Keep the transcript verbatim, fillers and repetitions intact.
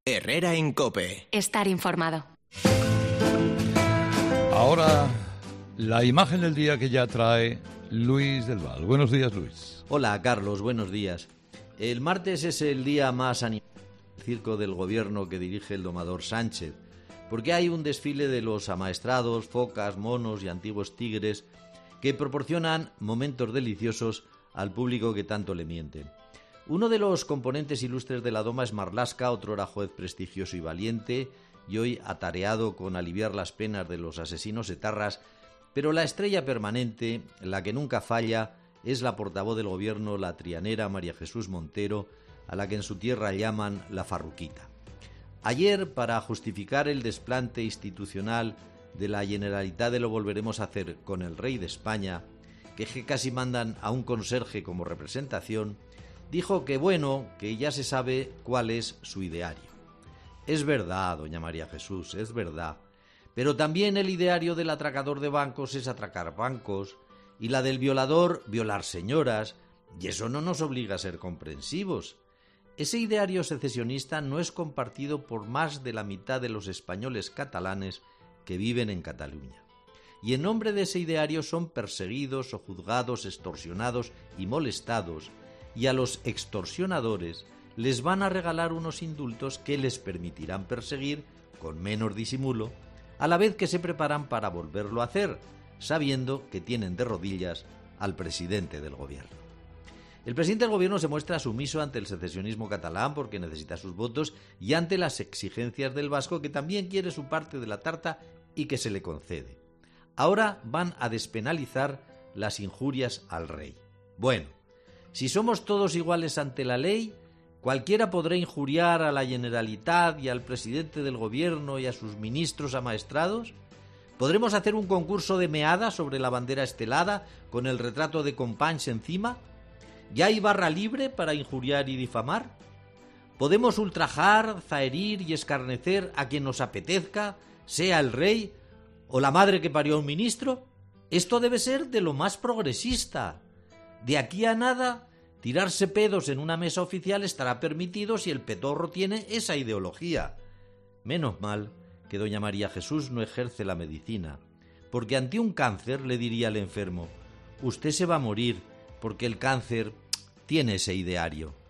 Herrera en COPE. Estar informado. Ahora, la imagen del día que ya trae Luis del Val. Buenos días, Luis. Hola, Carlos. Buenos días. El martes es el día más animado del circo del gobierno que dirige el domador Sánchez, porque hay un desfile de los amaestrados, focas, monos y antiguos tigres que proporcionan momentos deliciosos al público que tanto le mienten. Uno de los componentes ilustres de la doma es Marlaska, otrora juez prestigioso y valiente, y hoy atareado con aliviar las penas de los asesinos etarras, pero la estrella permanente, la que nunca falla, es la portavoz del gobierno, la trianera María Jesús Montero, a la que en su tierra llaman la Farruquita. Ayer, para justificar el desplante institucional de la Generalitat de Lo Volveremos a Hacer con el rey de España, que casi mandan a un conserje como representación, dijo que bueno, que ya se sabe cuál es su ideario. Es verdad, doña María Jesús, es verdad, pero también el ideario del atracador de bancos es atracar bancos, y la del violador, violar señoras, y eso no nos obliga a ser comprensivos. Ese ideario secesionista no es compartido por más de la mitad de los españoles catalanes que viven en Cataluña. Y en nombre de ese ideario son perseguidos o juzgados, extorsionados y molestados, y a los extorsionadores les van a regalar unos indultos que les permitirán perseguir con menos disimulo, a la vez que se preparan para volverlo a hacer, sabiendo que tienen de rodillas al presidente del gobierno. El presidente del gobierno se muestra sumiso ante el secesionismo catalán porque necesita sus votos y ante las exigencias del vasco, que también quiere su parte de la tarta y que se le concede. Ahora van a despenalizar las injurias al rey. Bueno, si somos todos iguales ante la ley, cualquiera podrá injuriar a la Generalitat y al presidente del gobierno y a sus ministros amaestrados. ¿Podremos hacer un concurso de meada sobre la bandera estelada con el retrato de Companys encima? ¿Ya hay barra libre para injuriar y difamar? ¿Podemos ultrajar, zaherir y escarnecer a quien nos apetezca, sea el rey o la madre que parió a un ministro? Esto debe ser de lo más progresista. De aquí a nada, tirarse pedos en una mesa oficial estará permitido si el petorro tiene esa ideología. Menos mal que doña María Jesús no ejerce la medicina, porque ante un cáncer le diría al enfermo: usted se va a morir porque el cáncer tiene ese ideario.